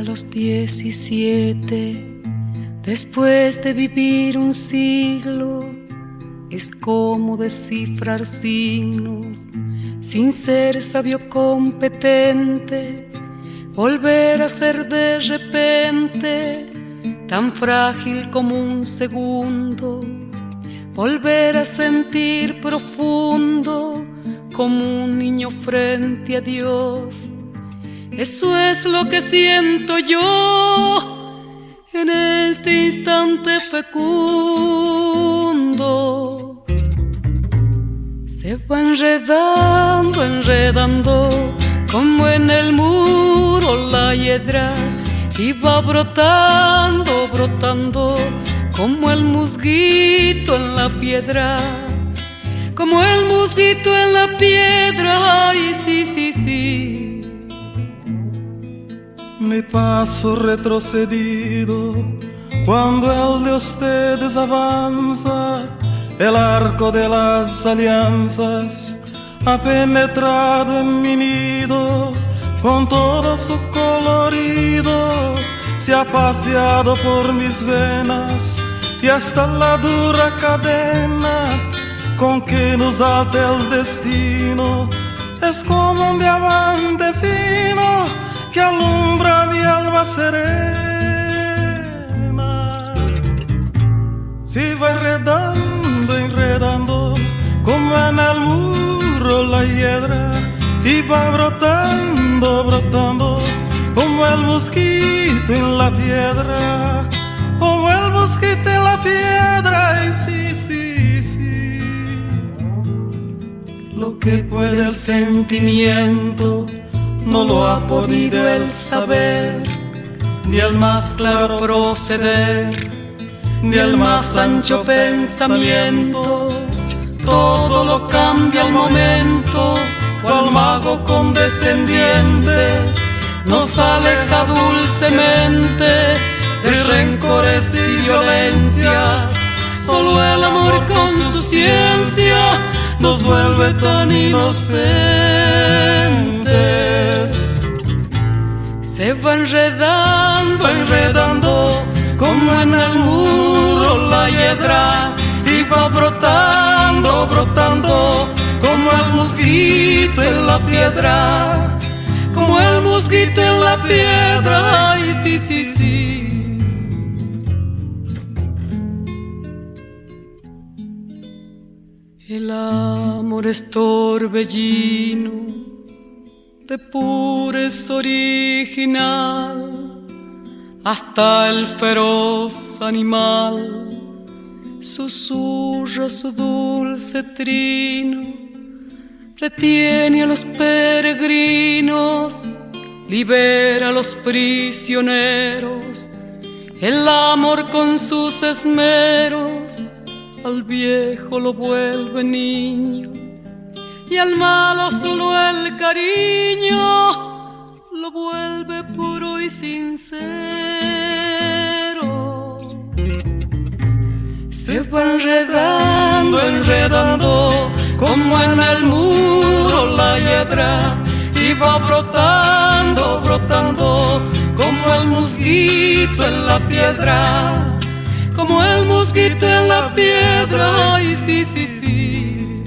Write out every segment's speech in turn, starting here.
los 17, después de vivir un siglo, es como descifrar signos, sin ser sabio competente, volver a ser de repente tan frágil como un segundo, volver a sentir profundo como un niño frente a Dios. Eso es lo que siento yo en este instante fecundo. Se va enredando, enredando, como en el muro la hiedra, y va brotando, brotando, como el musguito en la piedra, como el musguito en la piedra. Ay, sí, sí, sí. Mi paso retrocedido cuando el de ustedes avanza, el arco de las alianzas ha penetrado en mi nido, con todo su colorido se ha paseado por mis venas, y hasta la dura cadena con que nos ata el destino es como un diamante fino que alumbra mi alma serena. Si va enredando, enredando, como en el muro la hiedra, y va brotando, brotando, como el mosquito en la piedra, como el mosquito en la piedra. Y sí, sí, sí. Lo que puede el sentimiento no lo ha podido el saber, ni el más claro proceder, ni el más ancho pensamiento. Todo lo cambia al momento, cual mago condescendiente nos aleja dulcemente de rencores y violencias. Solo el amor con su ciencia nos vuelve tan inocentes. Se va enredando, enredando, como en el muro la hiedra, y va brotando, brotando, como el mosquito en la piedra, como el mosquito en la piedra. Ay, sí, sí, sí. El amor es torbellino, de pureza original, hasta el feroz animal susurra su dulce trino, detiene a los peregrinos, libera a los prisioneros. El amor con sus esmeros al viejo lo vuelve niño, y al malo solo el cariño lo vuelve puro y sincero. Se va enredando, enredando, como en el muro la hiedra, y va brotando, brotando, como el mosquito en la piedra, como el mosquito en la piedra. Ay, sí, sí, sí.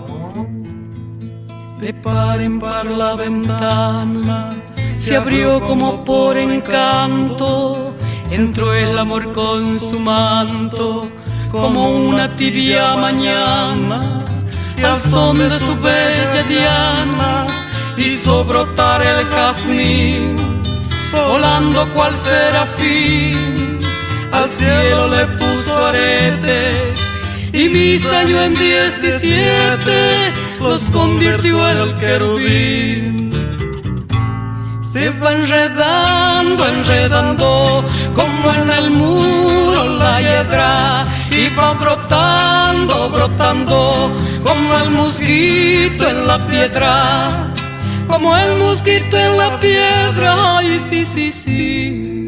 De par en par la ventana se abrió como por encanto, entró el amor con su manto, como una tibia mañana, y al son de su bella diana hizo brotar el jazmín, volando cual serafín. Al cielo le puso aretes y mis años en 17 los convirtió el querubín. Se va enredando, enredando, como en el muro la hiedra, y va brotando, brotando, como el mosquito en la piedra, como el mosquito en la piedra. Ay, sí, sí, sí.